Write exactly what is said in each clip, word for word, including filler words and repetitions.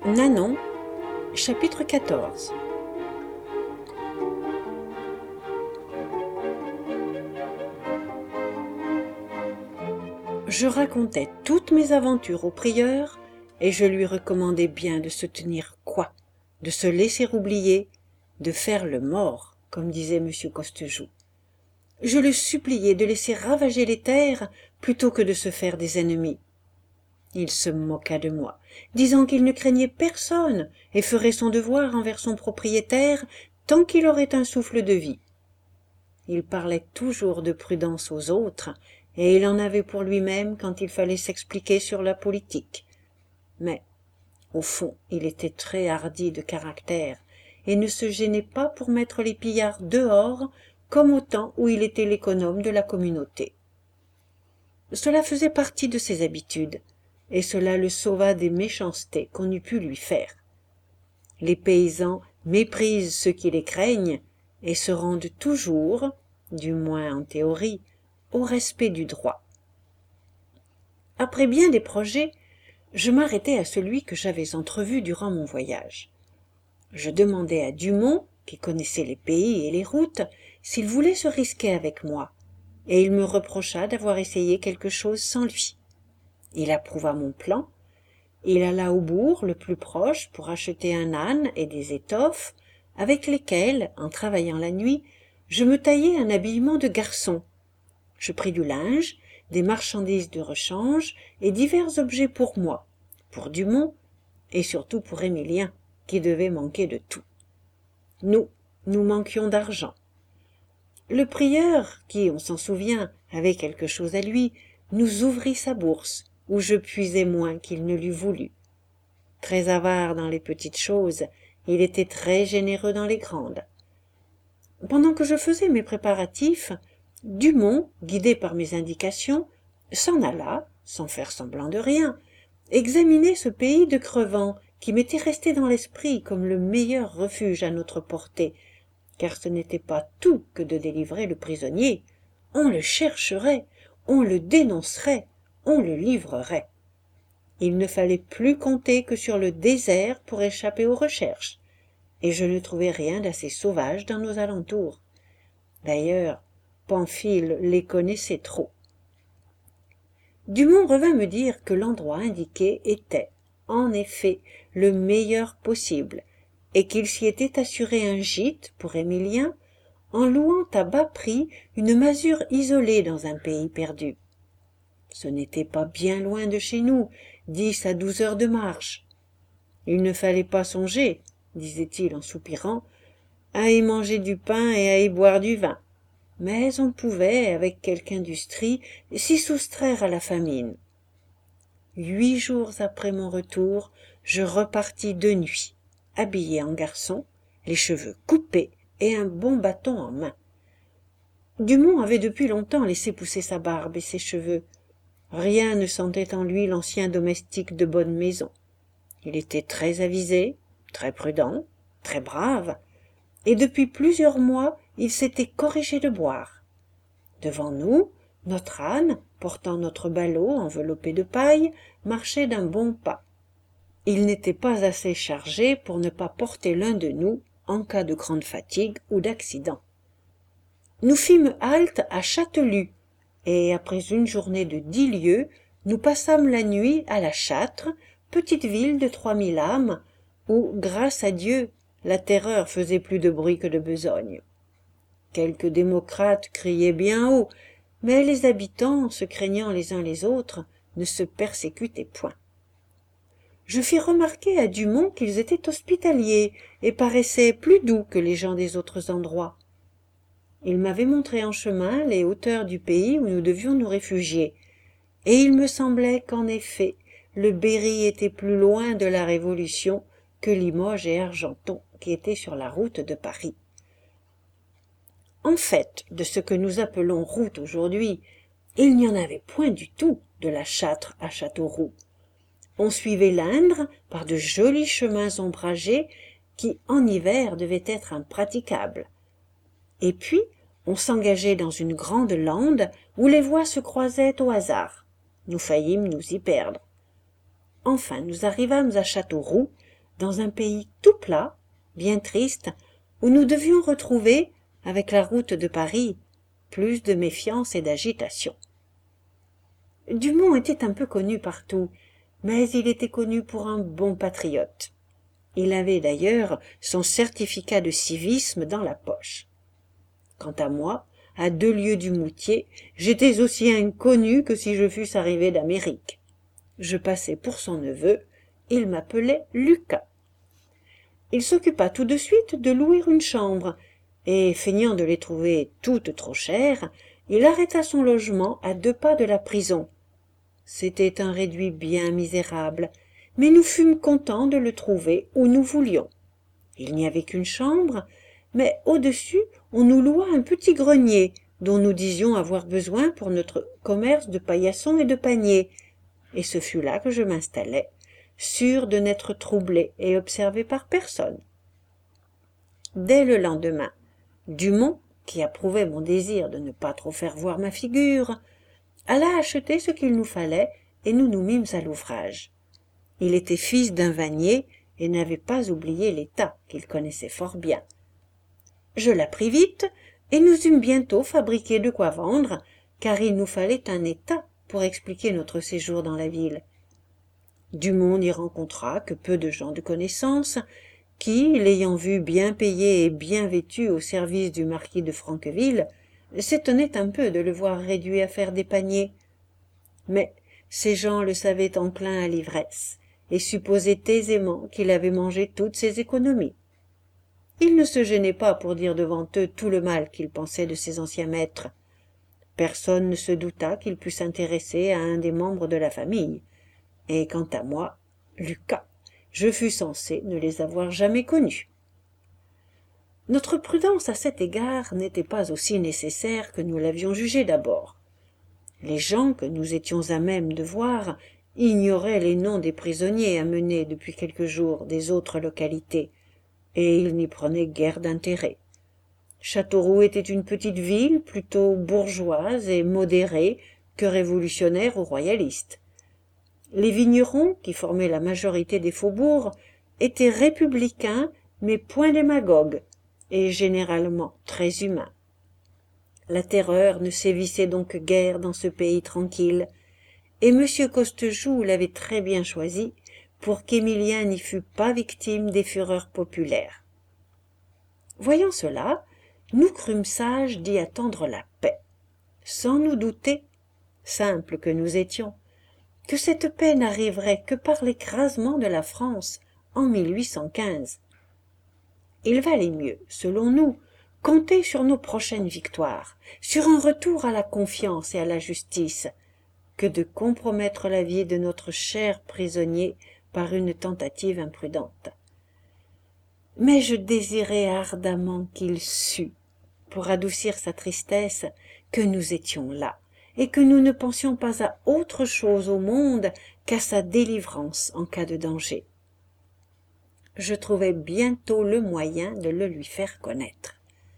Nanon, chapitre quatorze. Je racontais toutes mes aventures au prieur, et je lui recommandais bien de se tenir coi, de se laisser oublier, de faire le mort, comme disait M. Costejoux. Je le suppliais de laisser ravager les terres plutôt que de se faire des ennemis. Il se moqua de moi, disant qu'il ne craignait personne et ferait son devoir envers son propriétaire tant qu'il aurait un souffle de vie. Il parlait toujours de prudence aux autres, et il en avait pour lui-même quand il fallait s'expliquer sur la politique. Mais, au fond, il était très hardi de caractère, et ne se gênait pas pour mettre les pillards dehors, comme au temps où il était l'économe de la communauté. Cela faisait partie de ses habitudes, et cela le sauva des méchancetés qu'on eût pu lui faire. Les paysans méprisent ceux qui les craignent, et se rendent toujours, du moins en théorie, au respect du droit. Après bien des projets, je m'arrêtai à celui que j'avais entrevu durant mon voyage. Je demandai à Dumont, qui connaissait les pays et les routes, s'il voulait se risquer avec moi, et il me reprocha d'avoir essayé quelque chose sans lui. Il approuva mon plan, il alla au bourg le plus proche pour acheter un âne et des étoffes, avec lesquelles, en travaillant la nuit, je me taillai un habillement de garçon. Je pris du linge, des marchandises de rechange et divers objets pour moi, pour Dumont et surtout pour Émilien, qui devait manquer de tout. Nous, nous manquions d'argent. Le prieur, qui, on s'en souvient, avait quelque chose à lui, nous ouvrit sa bourse, où je puisais moins qu'il ne l'eût voulu. Très avare dans les petites choses, il était très généreux dans les grandes. Pendant que je faisais mes préparatifs, Dumont, guidé par mes indications, s'en alla, sans faire semblant de rien, examiner ce pays de crevants qui m'était resté dans l'esprit comme le meilleur refuge à notre portée, car ce n'était pas tout que de délivrer le prisonnier. On le chercherait, on le dénoncerait, on le livrerait. Il ne fallait plus compter que sur le désert pour échapper aux recherches, et je ne trouvais rien d'assez sauvage dans nos alentours. D'ailleurs, Pamphile les connaissait trop. Dumont revint me dire que l'endroit indiqué était, en effet, le meilleur possible, et qu'il s'y était assuré un gîte pour Émilien, en louant à bas prix une masure isolée dans un pays perdu. Ce n'était pas bien loin de chez nous, dix à douze heures de marche. Il ne fallait pas songer, disait-il en soupirant, à y manger du pain et à y boire du vin, mais on pouvait, avec quelque industrie, s'y soustraire à la famine. Huit jours après mon retour, je repartis de nuit, habillé en garçon, les cheveux coupés et un bon bâton en main. Dumont avait depuis longtemps laissé pousser sa barbe et ses cheveux. Rien ne sentait en lui l'ancien domestique de bonne maison. Il était très avisé, très prudent, très brave, et depuis plusieurs mois il s'était corrigé de boire. Devant nous, notre âne, portant notre ballot enveloppé de paille, marchait d'un bon pas. Il n'était pas assez chargé pour ne pas porter l'un de nous en cas de grande fatigue ou d'accident. Nous fîmes halte à Châtelus, et après une journée de dix lieues, nous passâmes la nuit à la Châtre, petite ville de trois mille âmes, où, grâce à Dieu, la terreur faisait plus de bruit que de besogne. Quelques démocrates criaient bien haut, mais les habitants, se craignant les uns les autres, ne se persécutaient point. Je fis remarquer à Dumont qu'ils étaient hospitaliers et paraissaient plus doux que les gens des autres endroits. Il m'avait montré en chemin les hauteurs du pays où nous devions nous réfugier, et il me semblait qu'en effet le Berry était plus loin de la Révolution que Limoges et Argenton, qui étaient sur la route de Paris. En fait, de ce que nous appelons route aujourd'hui, il n'y en avait point du tout de la Châtre à Châteauroux. On suivait l'Indre par de jolis chemins ombragés qui, en hiver, devaient être impraticables. Et puis, on s'engageait dans une grande lande où les voies se croisaient au hasard. Nous faillîmes nous y perdre. Enfin, nous arrivâmes à Châteauroux, dans un pays tout plat, bien triste, où nous devions retrouver, avec la route de Paris, plus de méfiance et d'agitation. Dumont était un peu connu partout, mais il était connu pour un bon patriote. Il avait d'ailleurs son certificat de civisme dans la poche. Quant à moi, à deux lieues du Moutier, j'étais aussi inconnu que si je fusse arrivé d'Amérique. Je passais pour son neveu, il m'appelait Lucas. Il s'occupa tout de suite de louer une chambre, et, feignant de les trouver toutes trop chères, il arrêta son logement à deux pas de la prison. C'était un réduit bien misérable, mais nous fûmes contents de le trouver où nous voulions. Il n'y avait qu'une chambre, mais au-dessus on nous loua un petit grenier, dont nous disions avoir besoin pour notre commerce de paillassons et de paniers, et ce fut là que je m'installai, sûr de n'être troublé et observé par personne. Dès le lendemain, Dumont, qui approuvait mon désir de ne pas trop faire voir ma figure, alla acheter ce qu'il nous fallait, et nous nous mîmes à l'ouvrage. Il était fils d'un vannier et n'avait pas oublié l'état qu'il connaissait fort bien. Je l'appris vite, et nous eûmes bientôt fabriqué de quoi vendre, car il nous fallait un état pour expliquer notre séjour dans la ville. Dumont n'y rencontra que peu de gens de connaissance, qui, l'ayant vu bien payé et bien vêtu au service du marquis de Franqueville, s'étonnaient un peu de le voir réduit à faire des paniers. Mais ces gens le savaient enclin à l'ivresse, et supposaient aisément qu'il avait mangé toutes ses économies. Il ne se gênait pas pour dire devant eux tout le mal qu'il pensait de ses anciens maîtres. Personne ne se douta qu'il pût s'intéresser à un des membres de la famille, et quant à moi, Lucas, je fus censé ne les avoir jamais connus. Notre prudence à cet égard n'était pas aussi nécessaire que nous l'avions jugé d'abord. Les gens que nous étions à même de voir ignoraient les noms des prisonniers amenés depuis quelques jours des autres localités, et ils n'y prenaient guère d'intérêt. Châteauroux était une petite ville plutôt bourgeoise et modérée que révolutionnaire ou royaliste. Les vignerons, qui formaient la majorité des faubourgs, étaient républicains mais point démagogues, et généralement très humains. La terreur ne sévissait donc guère dans ce pays tranquille, et M. Costejoux l'avait très bien choisi pour qu'Émilien n'y fût pas victime des fureurs populaires. Voyant cela, nous crûmes sages d'y attendre la paix, sans nous douter, simples que nous étions, que cette paix n'arriverait que par l'écrasement de la France en mille huit cent quinze. Il valait mieux, selon nous, compter sur nos prochaines victoires, sur un retour à la confiance et à la justice, que de compromettre la vie de notre cher prisonnier par une tentative imprudente. Mais je désirais ardemment qu'il sût, pour adoucir sa tristesse, que nous étions là, et que nous ne pensions pas à autre chose au monde qu'à sa délivrance en cas de danger. Je trouvai bientôt le moyen de le lui faire connaître.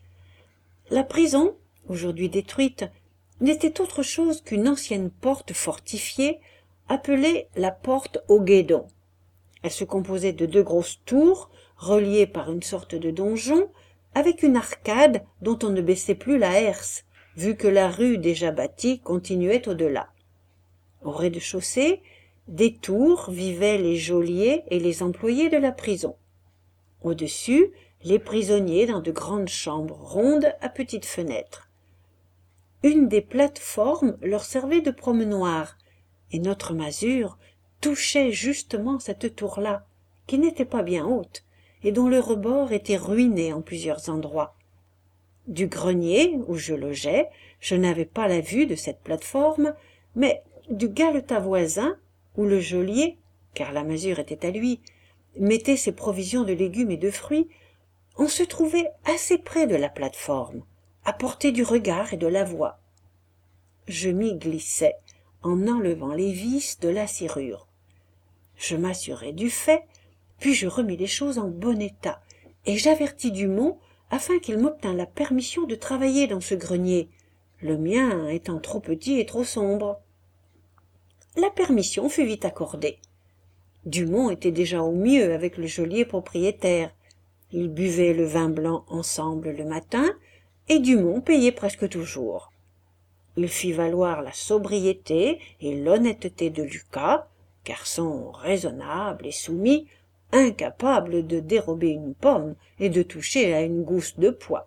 La prison, aujourd'hui détruite, n'était autre chose qu'une ancienne porte fortifiée appelée la porte au guédon. Elle se composait de deux grosses tours reliées par une sorte de donjon, avec une arcade dont on ne baissait plus la herse, vu que la rue déjà bâtie continuait au-delà. Au rez-de-chaussée, des tours vivaient les geôliers et les employés de la prison. Au-dessus, les prisonniers dans de grandes chambres rondes à petites fenêtres. Une des plates-formes leur servait de promenoir, et notre masure touchait justement cette tour-là, qui n'était pas bien haute, et dont le rebord était ruiné en plusieurs endroits. Du grenier, où je logeais, je n'avais pas la vue de cette plate-forme, mais du galetas voisin, où le geôlier, car la masure était à lui, mettait ses provisions de légumes et de fruits, on se trouvait assez près de la plate-forme, à portée du regard et de la voix. Je m'y glissais, en enlevant les vis de la serrure. Je m'assurai du fait, puis je remis les choses en bon état, et j'avertis Dumont afin qu'il m'obtînt la permission de travailler dans ce grenier, le mien étant trop petit et trop sombre. La permission fut vite accordée. Dumont était déjà au mieux avec le geôlier propriétaire. Ils buvaient le vin blanc ensemble le matin, et Dumont payait presque toujours. Il fit valoir la sobriété et l'honnêteté de Lucas, garçon raisonnable et soumis, incapable de dérober une pomme et de toucher à une gousse de pois.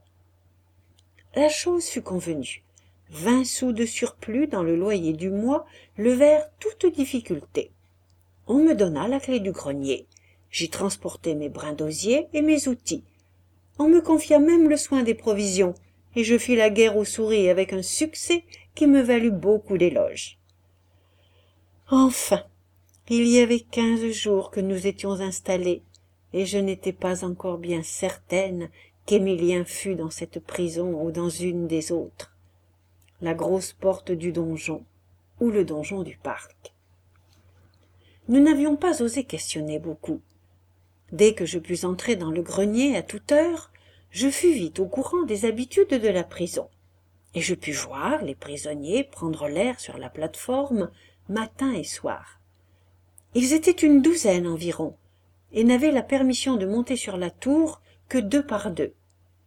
La chose fut convenue. Vingt sous de surplus dans le loyer du mois levèrent toute difficulté. On me donna la clé du grenier. J'y transportai mes brins d'osier et mes outils. On me confia même le soin des provisions, et je fis la guerre aux souris avec un succès qui me valut beaucoup d'éloges. Enfin, il y avait quinze jours que nous étions installés, et je n'étais pas encore bien certaine qu'Émilien fût dans cette prison ou dans une des autres, la grosse porte du donjon ou le donjon du parc. Nous n'avions pas osé questionner beaucoup. Dès que je pus entrer dans le grenier à toute heure, je fus vite au courant des habitudes de la prison, et je pus voir les prisonniers prendre l'air sur la plate-forme matin et soir. Ils étaient une douzaine environ, et n'avaient la permission de monter sur la tour que deux par deux.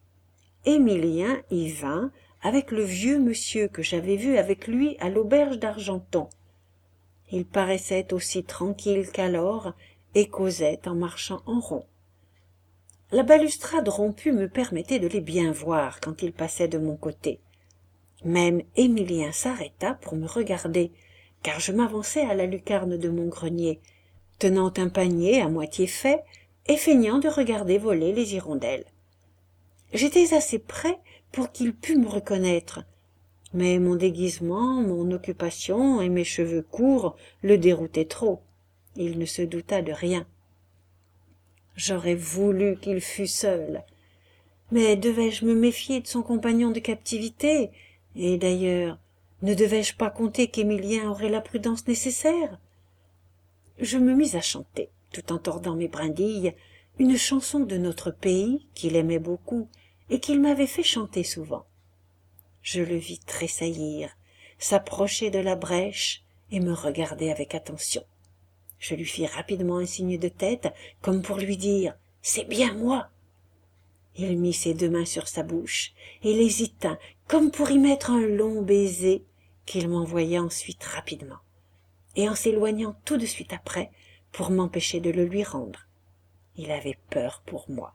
Émilien y vint avec le vieux monsieur que j'avais vu avec lui à l'auberge d'Argenton. Il paraissait aussi tranquille qu'alors et causait en marchant en rond. La balustrade rompue me permettait de les bien voir quand ils passaient de mon côté. Même Émilien s'arrêta pour me regarder, car je m'avançai à la lucarne de mon grenier, tenant un panier à moitié fait et feignant de regarder voler les hirondelles. J'étais assez près pour qu'il pût me reconnaître, mais mon déguisement, mon occupation et mes cheveux courts le déroutaient trop. Il ne se douta de rien. J'aurais voulu qu'il fût seul. Mais devais-je me méfier de son compagnon de captivité? Et d'ailleurs, ne devais-je pas compter qu'Émilien aurait la prudence nécessaire? Je me mis à chanter, tout en tordant mes brindilles, une chanson de notre pays qu'il aimait beaucoup et qu'il m'avait fait chanter souvent. Je le vis tressaillir, s'approcher de la brèche et me regarder avec attention. Je lui fis rapidement un signe de tête, comme pour lui dire « C'est bien moi !» Il mit ses deux mains sur sa bouche et les y tint, comme pour y mettre un long baiser qu'il m'envoya ensuite rapidement, et en s'éloignant tout de suite après pour m'empêcher de le lui rendre. Il avait peur pour moi.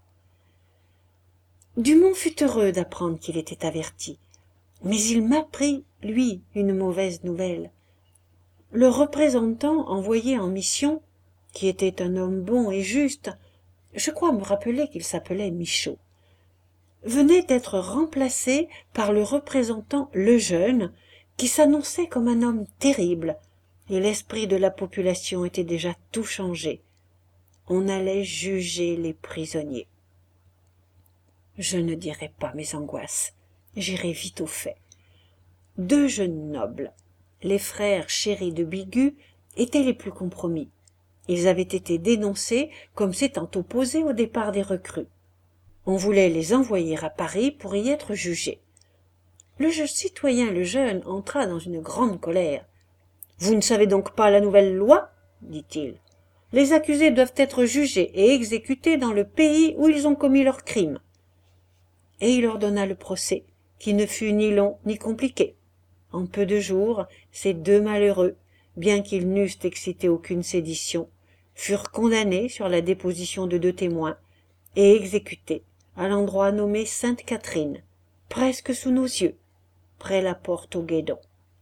Dumont fut heureux d'apprendre qu'il était averti, mais il m'apprit, lui, une mauvaise nouvelle. Le représentant envoyé en mission, qui était un homme bon et juste, je crois me rappeler qu'il s'appelait Michaud, venait d'être remplacé par le représentant Lejeune, qui s'annonçait comme un homme terrible, et l'esprit de la population était déjà tout changé. On allait juger les prisonniers. Je ne dirai pas mes angoisses, j'irai vite au fait. Deux jeunes nobles, les frères Chéri de Bigot, étaient les plus compromis. Ils avaient été dénoncés comme s'étant opposés au départ des recrues. On voulait les envoyer à Paris pour y être jugés. Le citoyen Lejeune entra dans une grande colère. « Vous ne savez donc pas la nouvelle loi ?» dit-il. « Les accusés doivent être jugés et exécutés dans le pays où ils ont commis leurs crimes. » Et il ordonna le procès, qui ne fut ni long ni compliqué. En peu de jours, ces deux malheureux, bien qu'ils n'eussent excité aucune sédition, furent condamnés sur la déposition de deux témoins et exécutés à l'endroit nommé Sainte-Catherine, presque sous nos yeux, près la porte au guédon.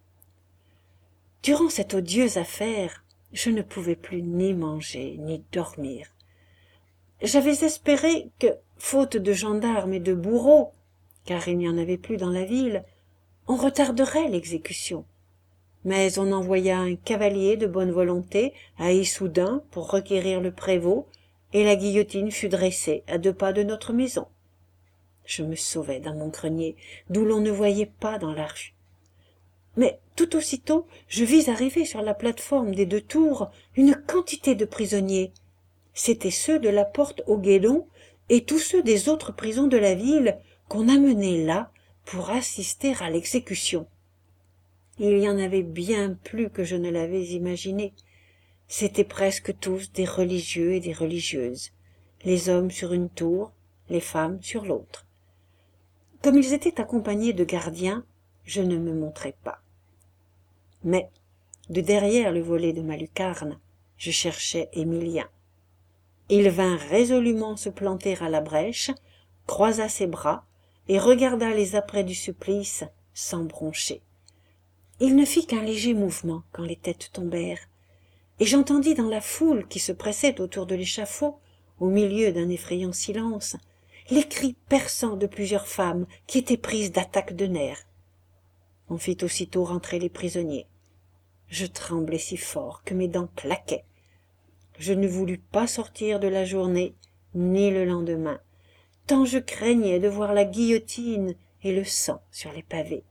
Durant cette odieuse affaire, je ne pouvais plus ni manger ni dormir. J'avais espéré que, faute de gendarmes et de bourreaux, car il n'y en avait plus dans la ville, on retarderait l'exécution. Mais on envoya un cavalier de bonne volonté à Issoudun pour requérir le prévôt, et la guillotine fut dressée à deux pas de notre maison. Je me sauvai dans mon grenier, d'où l'on ne voyait pas dans la rue. Mais tout aussitôt, je vis arriver sur la plate-forme des deux tours une quantité de prisonniers. C'étaient ceux de la porte au guédon et tous ceux des autres prisons de la ville qu'on amenait là pour assister à l'exécution. Il y en avait bien plus que je ne l'avais imaginé. C'étaient presque tous des religieux et des religieuses, les hommes sur une tour, les femmes sur l'autre. Comme ils étaient accompagnés de gardiens, je ne me montrai pas. Mais, de derrière le volet de ma lucarne, je cherchais Émilien. Il vint résolument se planter à la brèche, croisa ses bras et regarda les apprêts du supplice sans broncher. Il ne fit qu'un léger mouvement quand les têtes tombèrent, et j'entendis dans la foule qui se pressait autour de l'échafaud, au milieu d'un effrayant silence, les cris perçants de plusieurs femmes qui étaient prises d'attaques de nerfs. On fit aussitôt rentrer les prisonniers. Je tremblais si fort que mes dents claquaient. Je ne voulus pas sortir de la journée, ni le lendemain, tant je craignais de voir la guillotine et le sang sur les pavés.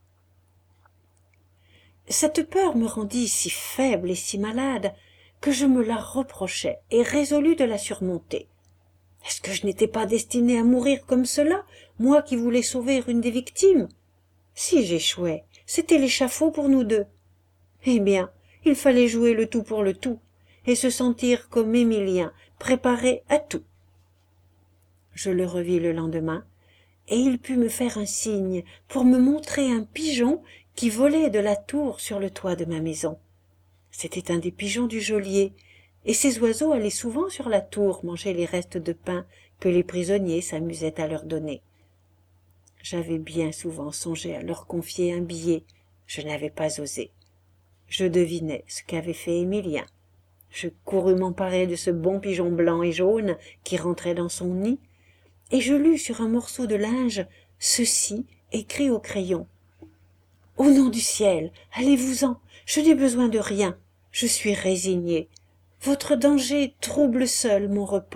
Cette peur me rendit si faible et si malade que je me la reprochais et résolus de la surmonter. Est-ce que je n'étais pas destiné à mourir comme cela, moi qui voulais sauver une des victimes? Si j'échouais, c'était l'échafaud pour nous deux. Eh bien, il fallait jouer le tout pour le tout, et se sentir comme Émilien, préparé à tout. Je le revis le lendemain, et il put me faire un signe pour me montrer un pigeon qui volait de la tour sur le toit de ma maison. C'était un des pigeons du geôlier, et ces oiseaux allaient souvent sur la tour manger les restes de pain que les prisonniers s'amusaient à leur donner. J'avais bien souvent songé à leur confier un billet, je n'avais pas osé. Je devinais ce qu'avait fait Émilien. Je courus m'emparer de ce bon pigeon blanc et jaune qui rentrait dans son nid, et je lus sur un morceau de linge ceci écrit au crayon. « Au nom du ciel, allez-vous-en, je n'ai besoin de rien, je suis résigné. Votre danger trouble seul mon repos. »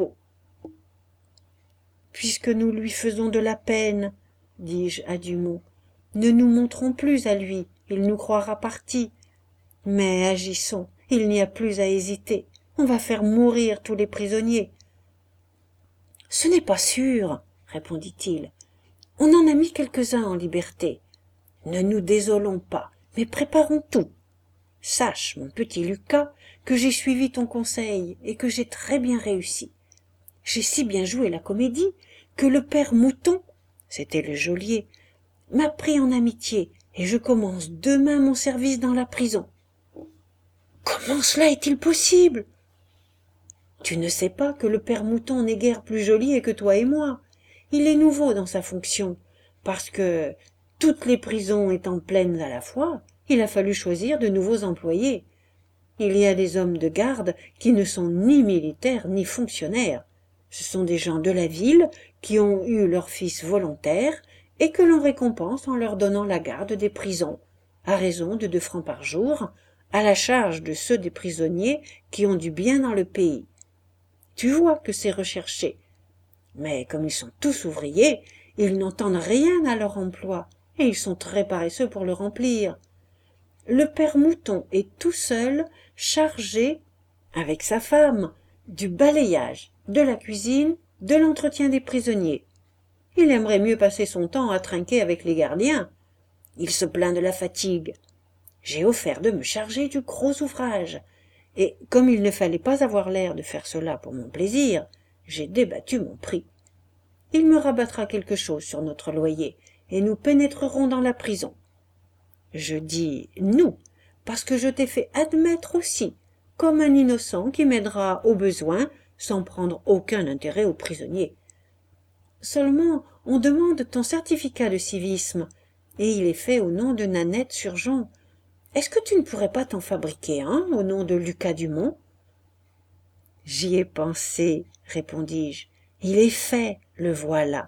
« Puisque nous lui faisons de la peine, dis-je à Dumont, ne nous montrons plus à lui, il nous croira partis. Mais agissons, il n'y a plus à hésiter, on va faire mourir tous les prisonniers. »« Ce n'est pas sûr, répondit-il, on en a mis quelques-uns en liberté. Ne nous désolons pas, mais préparons tout. Sache, mon petit Lucas, que j'ai suivi ton conseil et que j'ai très bien réussi. J'ai si bien joué la comédie que le père Mouton, c'était le geôlier, m'a pris en amitié et je commence demain mon service dans la prison. »« Comment cela est-il possible ? » ?»« Tu ne sais pas que le père Mouton n'est guère plus geôlier que toi et moi. Il est nouveau dans sa fonction, parce que, toutes les prisons étant pleines à la fois, il a fallu choisir de nouveaux employés. Il y a des hommes de garde qui ne sont ni militaires ni fonctionnaires. Ce sont des gens de la ville qui ont eu leur fils volontaire et que l'on récompense en leur donnant la garde des prisons, à raison de deux francs par jour, à la charge de ceux des prisonniers qui ont du bien dans le pays. Tu vois que c'est recherché. Mais comme ils sont tous ouvriers, ils n'entendent rien à leur emploi, et ils sont très paresseux pour le remplir. Le père Mouton est tout seul chargé, avec sa femme, du balayage, de la cuisine, de l'entretien des prisonniers. Il aimerait mieux passer son temps à trinquer avec les gardiens. Il se plaint de la fatigue. J'ai offert de me charger du gros ouvrage, et comme il ne fallait pas avoir l'air de faire cela pour mon plaisir, j'ai débattu mon prix. Il me rabattra quelque chose sur notre loyer, et nous pénétrerons dans la prison. Je dis « nous », parce que je t'ai fait admettre aussi, comme un innocent qui m'aidera au besoin, sans prendre aucun intérêt aux prisonniers. Seulement, on demande ton certificat de civisme, et il est fait au nom de Nanette Surgeon. Est-ce que tu ne pourrais pas t'en fabriquer un au nom de Lucas Dumont ? J'y ai pensé, répondis-je. Il est fait, le voilà.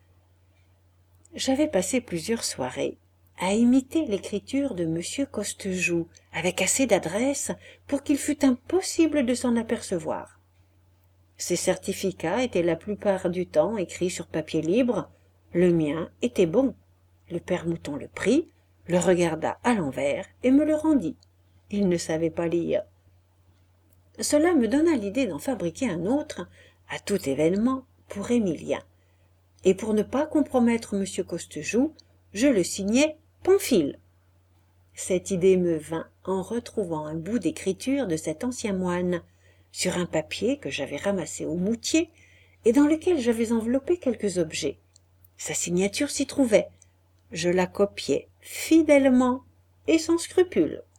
J'avais passé plusieurs soirées à imiter l'écriture de Monsieur Costejoux avec assez d'adresse pour qu'il fût impossible de s'en apercevoir. Ces certificats étaient la plupart du temps écrits sur papier libre. Le mien était bon. Le père Mouton le prit, le regarda à l'envers et me le rendit. Il ne savait pas lire. Cela me donna l'idée d'en fabriquer un autre, à tout événement, pour Émilien. Et pour ne pas compromettre Monsieur Costejoux, je le signai Pamphile. Cette idée me vint en retrouvant un bout d'écriture de cet ancien moine sur un papier que j'avais ramassé au moutier et dans lequel j'avais enveloppé quelques objets. Sa signature s'y trouvait. Je la copiai fidèlement et sans scrupule.